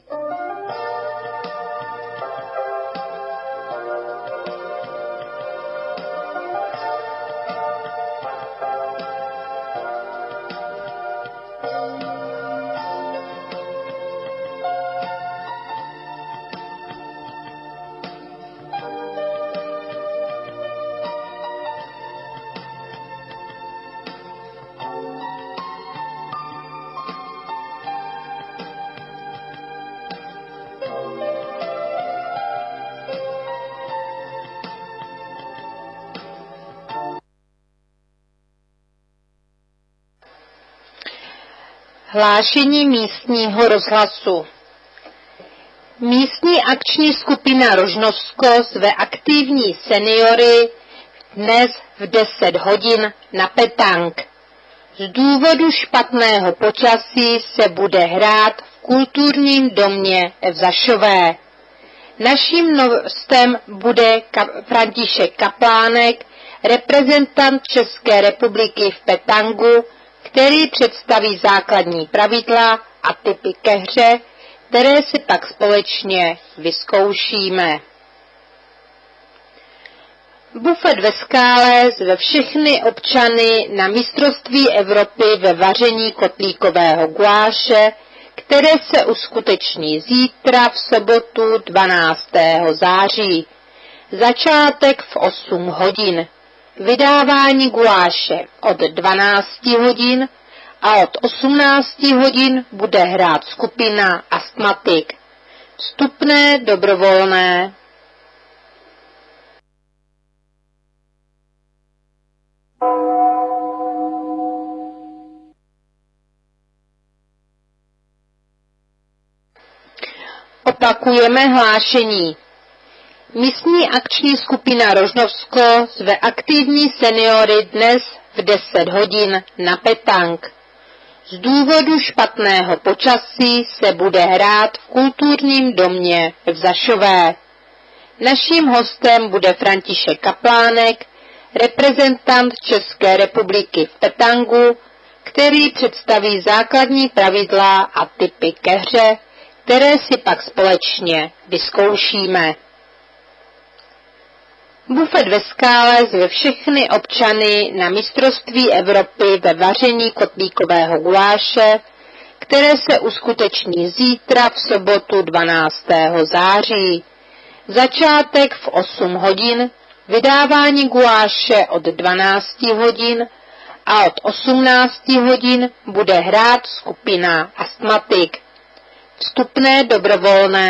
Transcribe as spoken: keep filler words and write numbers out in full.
Hlášení místního rozhlasu. Místní akční skupina Rožnovsko zve aktivní seniory dnes v deset hodin na petank. Z důvodu špatného počasí se bude hrát v kulturním domě v Zašové. Naším hostem bude Ka- František Kaplánek, reprezentant České republiky v petangu, který představí základní pravidla a tipy ke hře, které si pak společně vyzkoušíme. Bufet ve Skále zve všechny občany na mistrovství Evropy ve vaření kotlíkového guláše, které se uskuteční zítra v sobotu dvanáctého září. Začátek v osm hodin. Vydávání guláše od dvanácti hodin a od osmnácti hodin bude hrát skupina Astmatik. Vstupné dobrovolné. Opakujeme hlášení. Místní akční skupina Rožnovsko zve aktivní seniory dnes v deset hodin na petank. Z důvodu špatného počasí se bude hrát v kulturním domě v Zašové. Naším hostem bude František Kaplánek, reprezentant České republiky v petangu, který představí základní pravidla a tipy ke hře, které si pak společně vyzkoušíme. Bufet ve Skále zve všechny občany na mistrovství Evropy ve vaření kotlíkového guláše, které se uskuteční zítra v sobotu dvanáctého září. Začátek v osm hodin, vydávání guláše od dvanácti hodin a od osmnácti hodin bude hrát skupina Astmatik. Vstupné dobrovolné.